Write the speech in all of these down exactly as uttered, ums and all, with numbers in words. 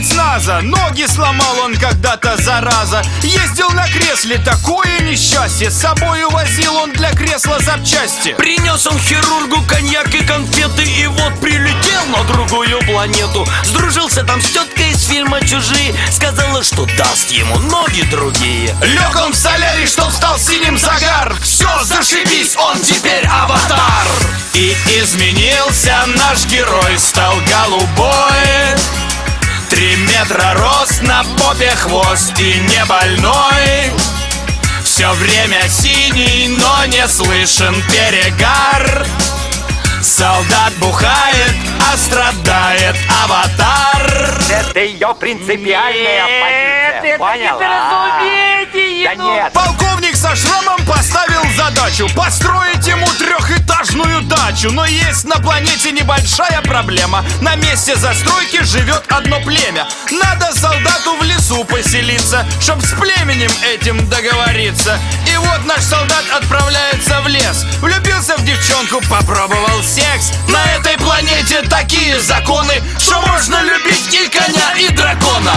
спецназа. Ноги сломал он когда-то, зараза. Ездил на кресле, такое несчастье. С собой увозил он для кресла запчасти. Принес он хирургу коньяк и конфеты, и вот прилетел на другую планету. Сдружился там с теткой из фильма «Чужие». Сказала, что даст ему ноги другие. Лег он в солярий, чтоб стал синим загар. Все, зашибись, он теперь аватар. И изменился наш герой, стал голубой. Три метра рост, на попе хвост и не больной. Все время синий, но не слышен перегар. Солдат бухает, а страдает аватар. Это ее принципиальная позиция. Поняла? Да нет. Полковник со шрамом поставил задачу построить ему трехэтажную дачу. Но есть на планете небольшая проблема. На месте застройки живет одно племя. Надо солдату в лесу поселиться, чтоб с племенем этим договориться. И вот наш солдат отправляется в лес. Влюбился в девчонку, попробовал секс. На этой планете такие законы, что можно любить и коня, и дракона.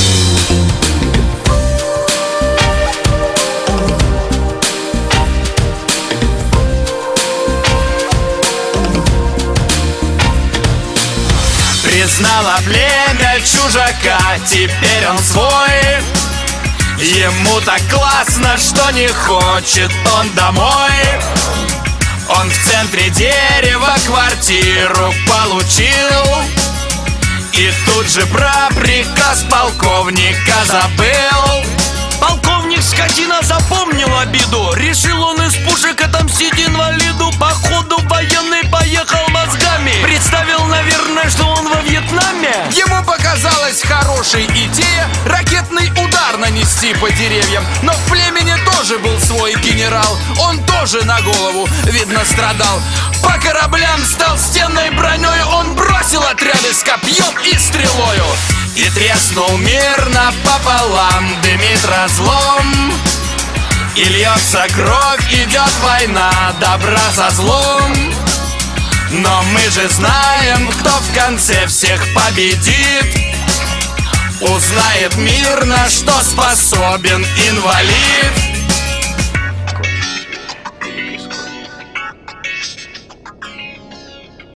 Признало племя чужака, теперь он свой. Ему так классно, что не хочет он домой. Он в центре дерева квартиру получил. И тут же про приказ полковника забыл. Полковник скотина запомнил обиду. Решил он из пушек отомстить инвалиду. Походу военный поехал мозгами. Представил, наверное, что он во Вьетнаме. Ему показалась хорошей идея ракетный удар нанести по деревьям. Но в племени тоже был свой генерал. Он тоже на голову, видно, страдал. По кораблям стал стенной броней. Он бросил отряды с копьем и стрелою. И треснул мир напополам, дымит разлом. И льется кровь, идет война добра со злом. Но мы же знаем, кто в конце всех победит. Узнает мир, на что способен инвалид.